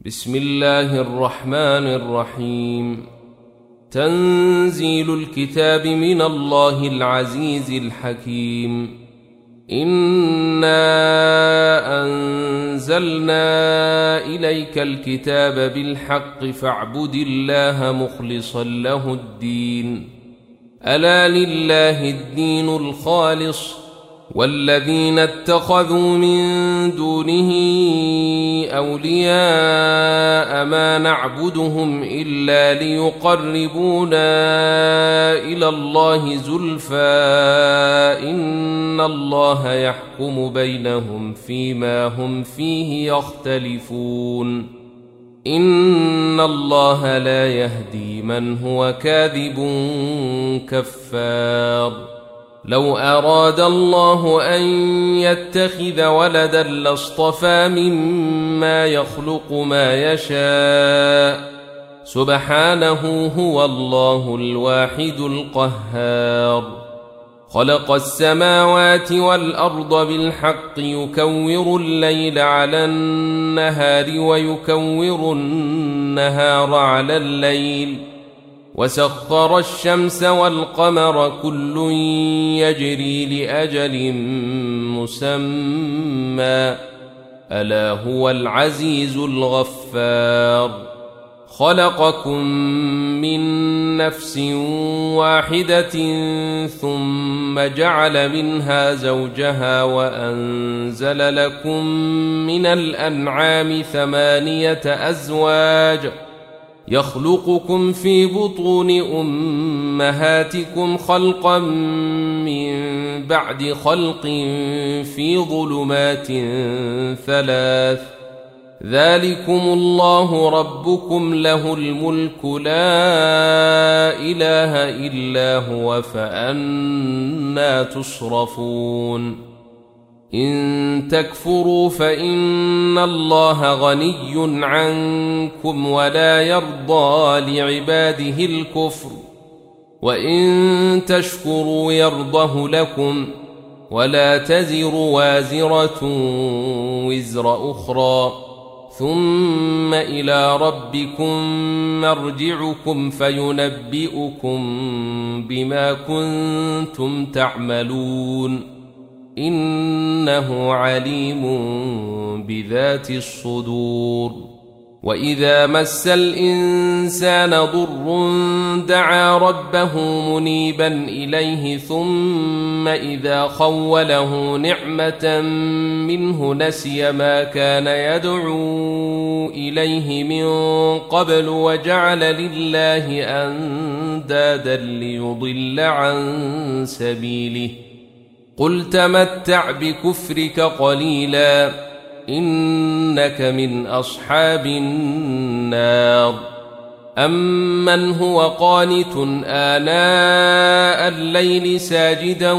بسم الله الرحمن الرحيم. تنزيل الكتاب من الله العزيز الحكيم. إنا أنزلنا إليك الكتاب بالحق فاعبد الله مخلصا له الدين. ألا لله الدين الخالص والذين اتخذوا من دونه أولياء ما نعبدهم إلا ليقربونا إلى الله زلفى إن الله يحكم بينهم فيما هم فيه يختلفون إن الله لا يهدي من هو كاذب كفار. لو أراد الله أن يتخذ ولدا لاصطفى مما يخلق ما يشاء سبحانه هو الله الواحد القهار. خلق السماوات والأرض بالحق يكور الليل على النهار ويكور النهار على الليل وسخر الشمس والقمر كل يجري لأجل مسمى ألا هو العزيز الغفار. خلقكم من نفس واحدة ثم جعل منها زوجها وأنزل لكم من الأنعام 8 أزواج يخلقكم في بطون أمهاتكم خلقا من بعد خلق في ظلمات 3 ذلكم الله ربكم له الملك لا إله إلا هو فأنى تصرفون. إن تكفروا فإن الله غني عنكم ولا يرضى لعباده الكفر وإن تشكروا يرضه لكم ولا تزر وازرة وزر أخرى ثم إلى ربكم مرجعكم فينبئكم بما كنتم تعملون إنه عليم بذات الصدور. وإذا مس الإنسان ضر دعا ربه منيبا إليه ثم إذا خوله نعمة منه نسي ما كان يدعو إليه من قبل وجعل لله أندادا ليضل عن سبيله. قل تمتع بكفرك قليلا إنك من أصحاب النار. أمن هو قانت آناء الليل ساجدا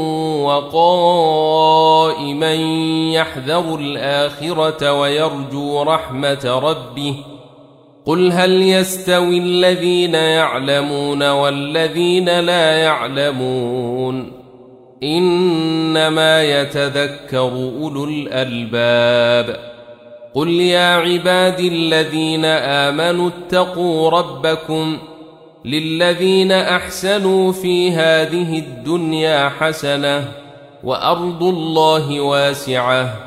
وقائما يحذر الآخرة ويرجو رحمة ربه قل هل يستوي الذين يعلمون والذين لا يعلمون إنما يتذكر أولو الألباب. قل يا عبادي الذين آمنوا اتقوا ربكم للذين أحسنوا في هذه الدنيا حسنة وأرض الله واسعة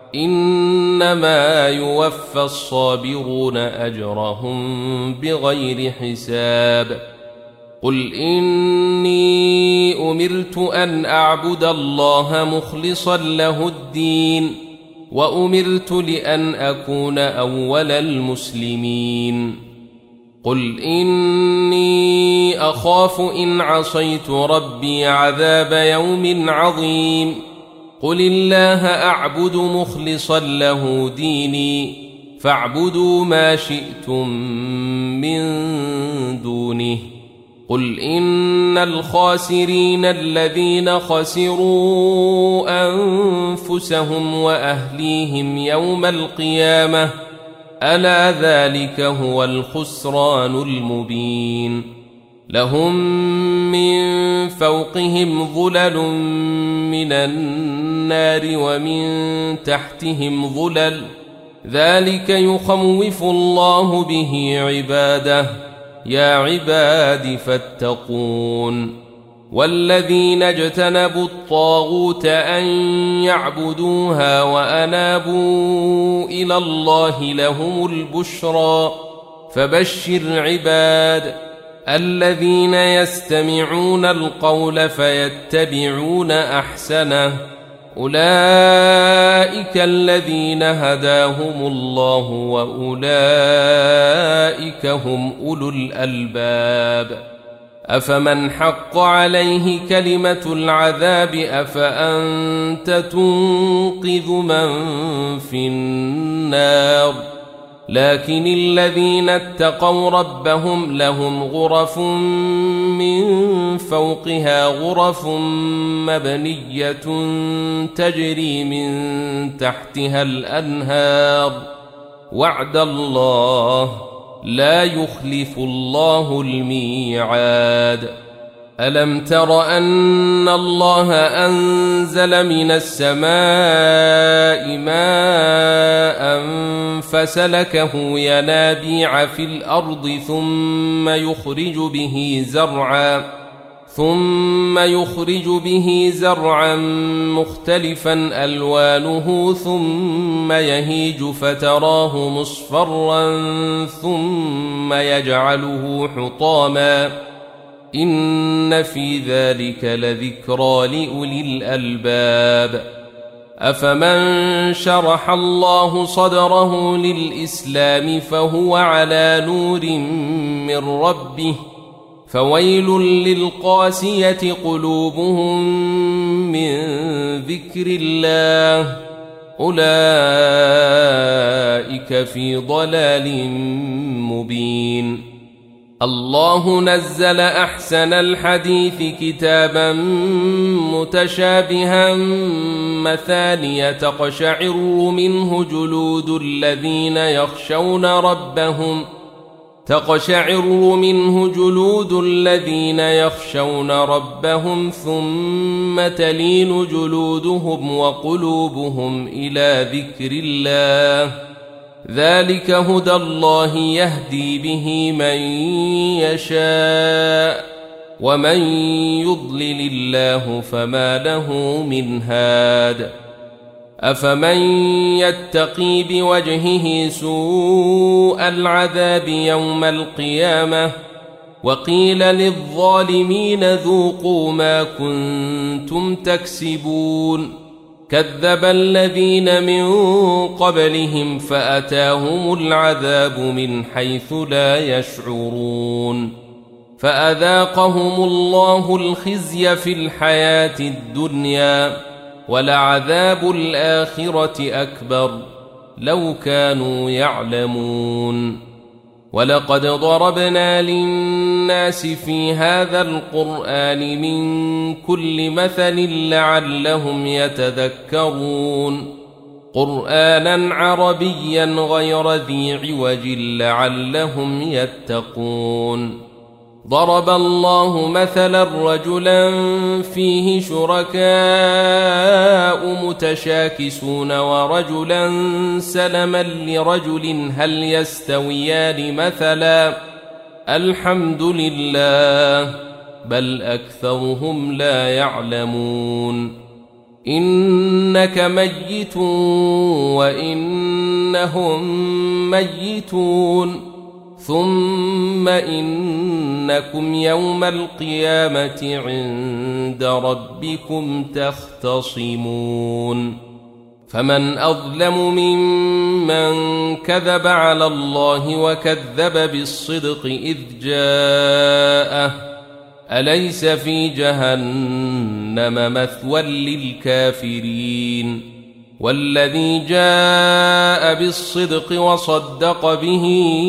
إنما يوفى الصابرون أجرهم بغير حساب. قل إني أمرت أن أعبد الله مخلصا له الدين وأمرت لأن أكون أول المسلمين. قل إني أخاف إن عصيت ربي عذاب يوم عظيم. قل الله أعبد مخلصا له ديني فاعبدوا ما شئتم من دونه. قل إن الخاسرين الذين خسروا أنفسهم وأهليهم يوم القيامة ألا ذلك هو الخسران المبين. لهم من فوقهم ظلل من النار ومن تحتهم ظلل ذلك يخوف الله به عباده يا عباد فاتقون والذين اجتنبوا الطاغوت أن يعبدوها وأنابوا إلى الله لهم البشرى فبشر عباد الذين يستمعون القول فيتبعون أحسنه أولئك الذين هداهم الله وأولئك هم أولو الألباب أفمن حق عليه كلمة العذاب أفأنت تنقذ من في النار لكن الذين اتقوا ربهم لهم غرف من فوقها غرف مبنية تجري من تحتها الأنهار وعد الله لا يخلف الله الميعاد ألم تر أن الله أنزل من السماء ماء فسلكه ينابيع في الأرض ثم يخرج به زرعا مختلفا ألوانه ثم يهيج فتراه مصفرا ثم يجعله حطاما إن في ذلك لذكرى لأولي الألباب أفمن شرح الله صدره للإسلام فهو على نور من ربه فويل للقاسية قلوبهم من ذكر الله أولئك في ضلال مبين الله نزل أحسن الحديث كتابا متشابها مثانية تقشعر منه جلود الذين يخشون ربهم ثم تلين جلودهم وقلوبهم إلى ذكر الله ذلك هدى الله يهدي به من يشاء ومن يضلل الله فما له من هاد أفمن يتقي بوجهه سوء العذاب يوم القيامة وقيل للظالمين ذوقوا ما كنتم تكسبون كذب الذين من قبلهم فأتاهم العذاب من حيث لا يشعرون فأذاقهم الله الخزي في الحياة الدنيا ولعذاب الآخرة أكبر لو كانوا يعلمون ولقد ضربنا للناس في هذا القرآن من كل مثل لعلهم يتذكرون قرآنا عربيا غير ذي عوج لعلهم يتقون ضرب الله مثلا رجلا فيه شركاء متشاكسون ورجلا سلما لرجل هل يستويان مثلا الحمد لله بل أكثرهم لا يعلمون إنك ميت وإنهم ميتون ثم إنكم يوم القيامة عند ربكم تختصمون فمن أظلم ممن كذب على الله وكذب بالصدق إذ جاءه أليس في جهنم مثوى للكافرين والذي جاء بالصدق وصدق به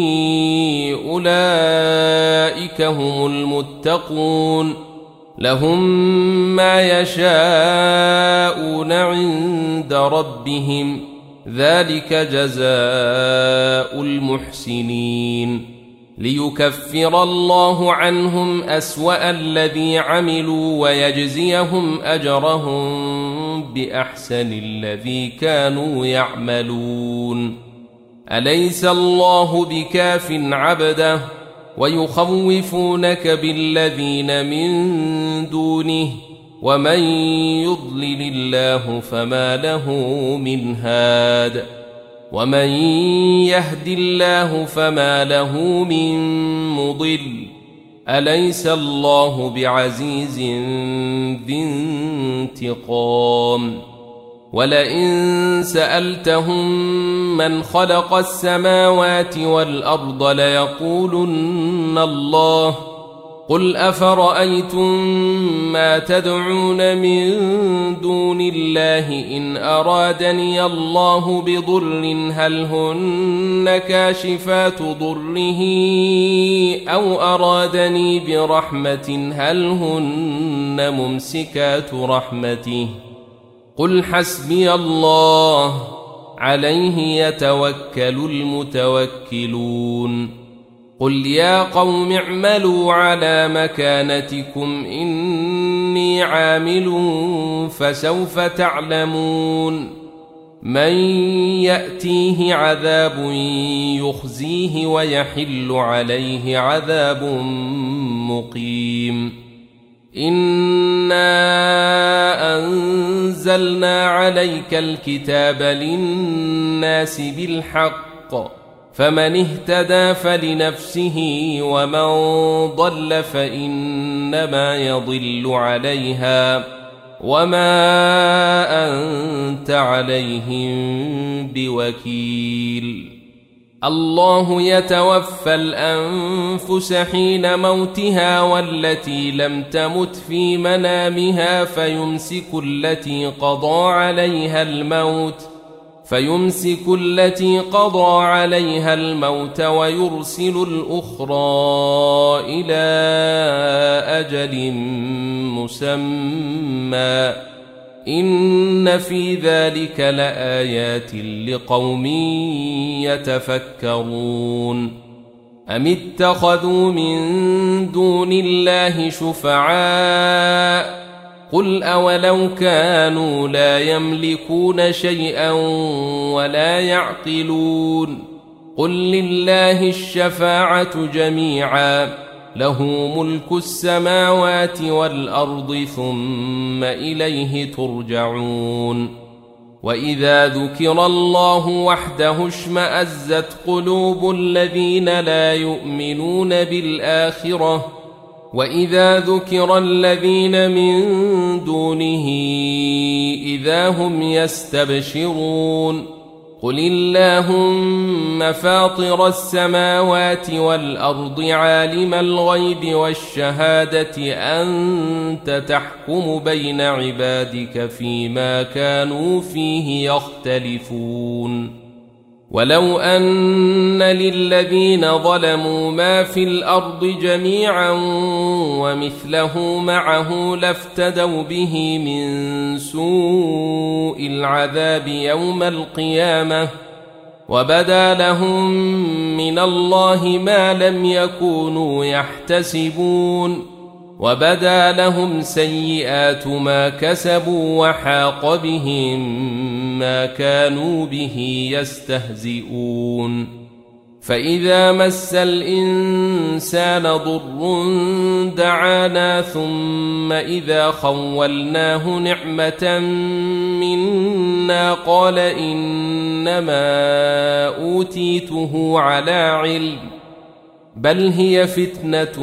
أولئك هم المتقون لهم ما يشاءون عند ربهم ذلك جزاء المحسنين ليكفر الله عنهم أسوأ الذي عملوا ويجزيهم أجرهم بأحسن الذي كانوا يعملون أليس الله بكاف عبده ويخوفونك بالذين من دونه ومن يضلل الله فما له من هاد ومن يهد الله فما له من مضل أليس الله بعزيز ذي انتقام ولئن سألتهم من خلق السماوات والأرض ليقولن الله قل أفرأيتم ما تدعون من دون الله إن أرادني الله بضر هل هن كاشفات ضره أو أرادني برحمة هل هن ممسكات رحمته قل حسبي الله عليه يتوكل المتوكلون قل يا قوم اعملوا على مكانتكم إني عامل فسوف تعلمون من يأتيه عذاب يخزيه ويحل عليه عذاب مقيم إنا أنزلنا عليك الكتاب للناس بالحق فمن اهتدى فلنفسه ومن ضل فإنما يضل عليها وما أنت عليهم بوكيل الله يتوفى الأنفس حين موتها والتي لم تمت في منامها فيمسك التي قضى عليها الموت ويرسل الأخرى إلى أجل مسمى إن في ذلك لآيات لقوم يتفكرون أم اتخذوا من دون الله شفعاء قل أولو كانوا لا يملكون شيئا ولا يعقلون قل لله الشفاعة جميعا له ملك السماوات والأرض ثم إليه ترجعون وإذا ذكر الله وحده اشمأزت قلوب الذين لا يؤمنون بالآخرة وإذا ذكر الذين من دونه إذا هم يستبشرون قل اللهم فاطر السماوات والأرض عالم الغيب والشهادة أنت تحكم بين عبادك فيما كانوا فيه يختلفون ولو أن للذين ظلموا ما في الأرض جميعا ومثله معه لافتدوا به من سوء العذاب يوم القيامة وبدا لهم من الله ما لم يكونوا يحتسبون وبدا لهم سيئات ما كسبوا وحاق بهم ما كانوا به يستهزئون فإذا مس الإنسان ضر دعانا ثم إذا خولناه نعمة منا قال إنما أوتيته على علم بل هي فتنة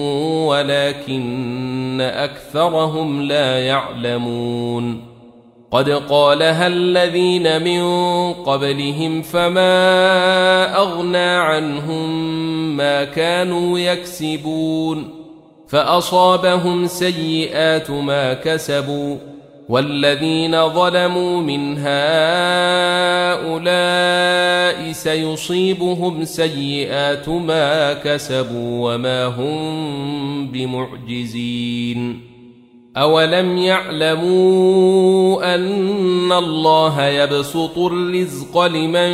ولكن أكثرهم لا يعلمون قد قالها الذين من قبلهم فما أغنى عنهم ما كانوا يكسبون فأصابهم سيئات ما كسبوا والذين ظلموا من هؤلاء سيصيبهم سيئات ما كسبوا وما هم بمعجزين أولم يعلموا أن الله يبسط الرزق لمن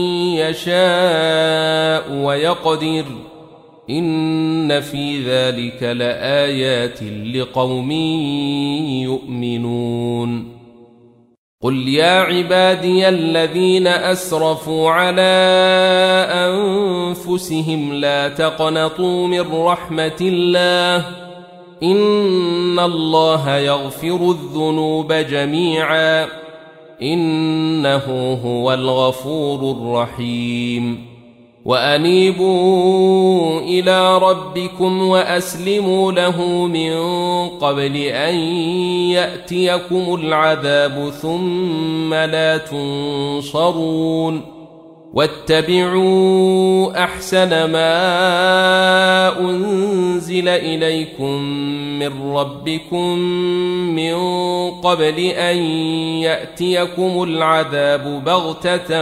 يشاء ويقدر إن في ذلك لآيات لقوم يؤمنون قل يا عبادي الذين أسرفوا على أنفسهم لا تقنطوا من رحمة الله إن الله يغفر الذنوب جميعا إنه هو الغفور الرحيم وأنيبوا إلى ربكم وأسلموا له من قبل أن يأتيكم العذاب ثم لا تنصرون واتبعوا أحسن ما أنزل إليكم من ربكم من قبل أن يأتيكم العذاب بغتة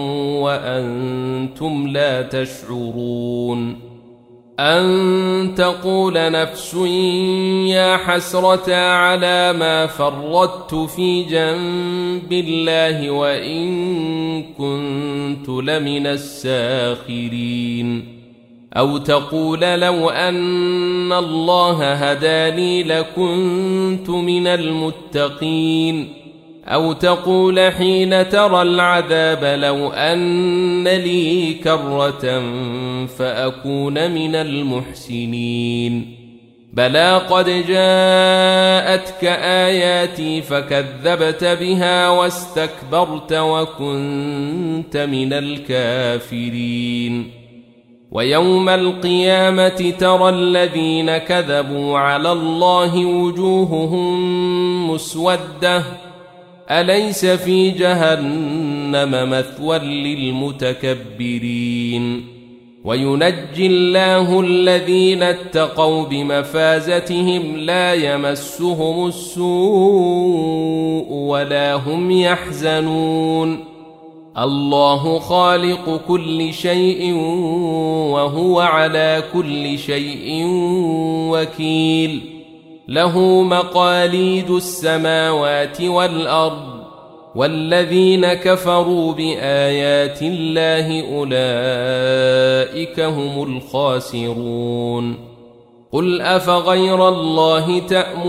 وأنتم لا تشعرون أن تقول نفس يا حسرة على ما فرطت في جنب الله وإن كنت لمن الساخرين أو تقول لو أن الله هداني لكنت من المتقين أو تقول حين ترى العذاب لو أن لي كرة فأكون من المحسنين بلى قد جاءتك آياتي فكذبت بها واستكبرت وكنت من الكافرين ويوم القيامة ترى الذين كذبوا على الله وجوههم مسودة أليس في جهنم مثوى للمتكبرين وينجي الله الذين اتقوا بمفازتهم لا يمسهم السوء ولا هم يحزنون الله خالق كل شيء وهو على كل شيء وكيل له مقاليد السماوات والأرض والذين كفروا بآيات الله أولئك هم الخاسرون قل أفغير الله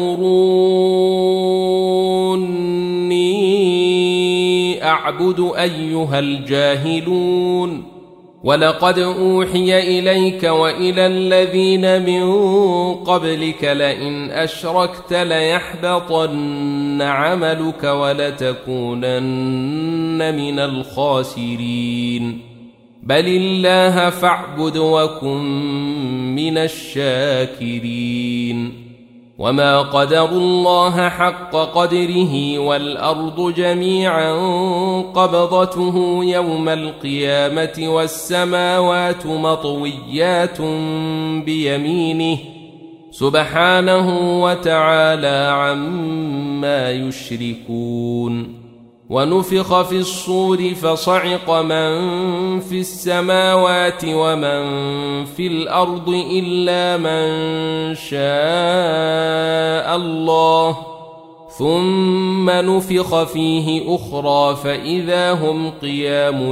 تأمروني أعبد أيها الجاهلون ولقد أوحي إليك وإلى الذين من قبلك لئن أشركت ليحبطن عملك ولتكونن من الخاسرين بل الله فاعبد وكن من الشاكرين وما قدروا الله حق قدره والأرض جميعا قبضته يوم القيامة والسماوات مطويات بيمينه سبحانه وتعالى عما يشركون ونفخ في الصور فصعق من في السماوات ومن في الأرض إلا من شاء الله ثم نفخ فيه أخرى فإذا هم قيام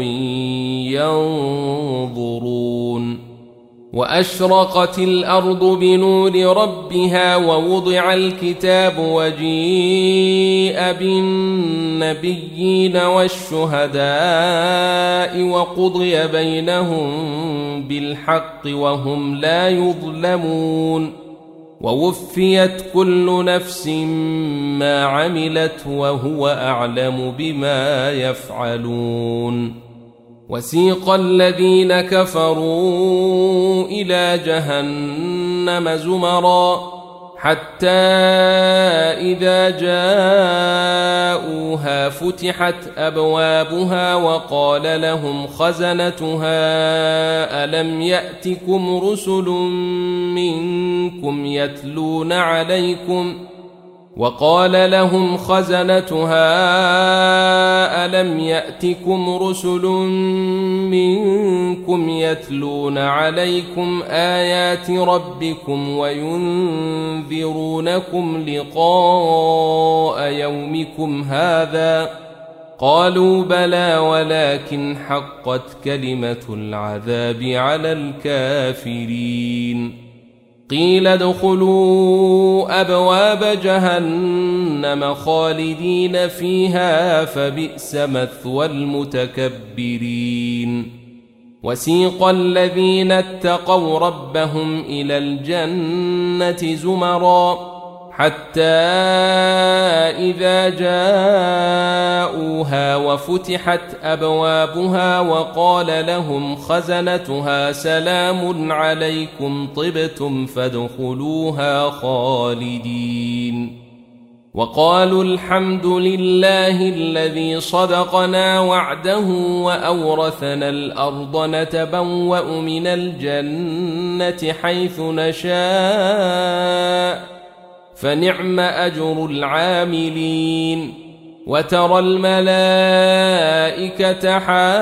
ينظرون وأشرقت الأرض بنور ربها ووضع الكتاب وجيء بالنبيين والشهداء وقضي بينهم بالحق وهم لا يظلمون ووفيت كل نفس ما عملت وهو أعلم بما يفعلون وسيق الذين كفروا إلى جهنم زمرا حتى إذا جاءوها فتحت أبوابها وقال لهم خزنتها ألم يأتكم رسل منكم يتلون عليكم ألم يأتكم رسل منكم يتلون عليكم آيات ربكم وينذرونكم لقاء يومكم هذا قالوا بلى ولكن حقت كلمة العذاب على الكافرين قيل ادخلوا أبواب جهنم خالدين فيها فبئس مثوى المتكبرين وسيق الذين اتقوا ربهم إلى الجنة زمرا حتى إذا جاءوها وفتحت أبوابها وقال لهم خزنتها سلام عليكم طبتم فادخلوها خالدين وقالوا الحمد لله الذي صدقنا وعده وأورثنا الأرض نتبوأ من الجنة حيث نشاء فنعم أجر العاملين وترى الملائكة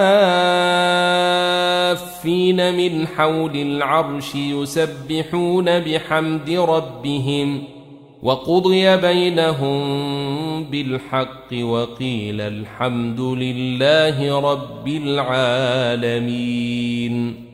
حافين من حول العرش يسبحون بحمد ربهم وقضي بينهم بالحق وقيل الحمد لله رب العالمين.